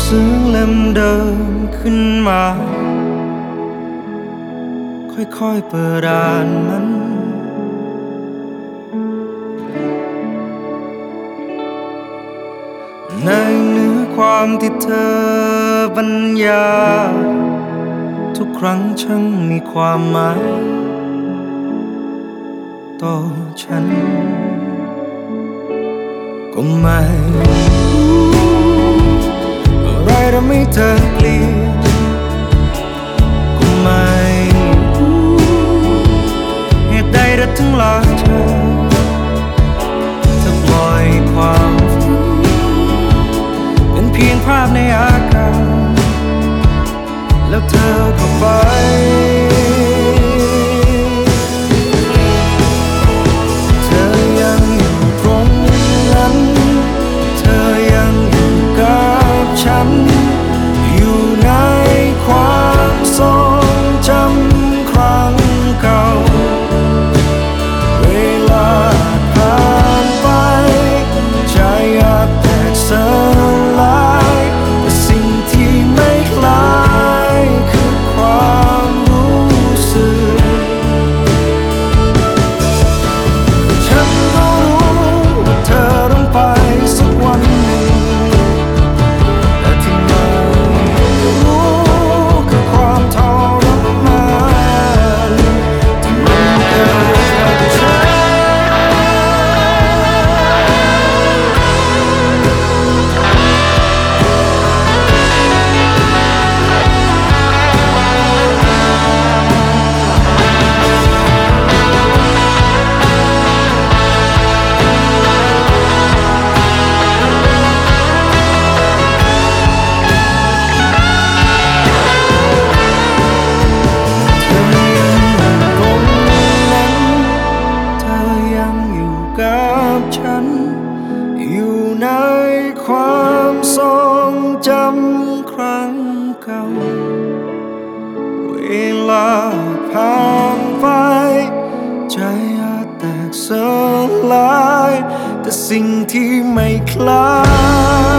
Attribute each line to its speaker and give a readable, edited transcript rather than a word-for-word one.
Speaker 1: สือเล่มเดิมขึ้นมาค่อยๆเปิดอ่านมันในเนื้อความที่เธอบรรยายทุกครั้งช่างมีความหมายต่อฉันก็ไม่อะไรทำให้เธอเปลี่ยนก็ไม่เหตุใดเธอถึงละเธอปล่อยความฝันเป็นเพียงภาพในอากาศแล้วเธอก็ไปเธอยังอยู่ตรงนั้นเธอยังอยู่กับฉันอยู่ในความทรงจำครั้งเก่าเวลาผ่านไปใจอยากแตกสลายแต่สิ่งที่ไม่คล้ายคือความรู้สึกฉันก็รู้ว่าเธอต้องไปสักวันหนึ่งแต่ที่ไม่รู้คือความทรมานที่มันเกิดกับฉันฉันอยู่ในความทรงจำครั้งเก่าเวลาผ่านไปใจอาจแตกสลายแต่สิ่งที่ไม่คล้าย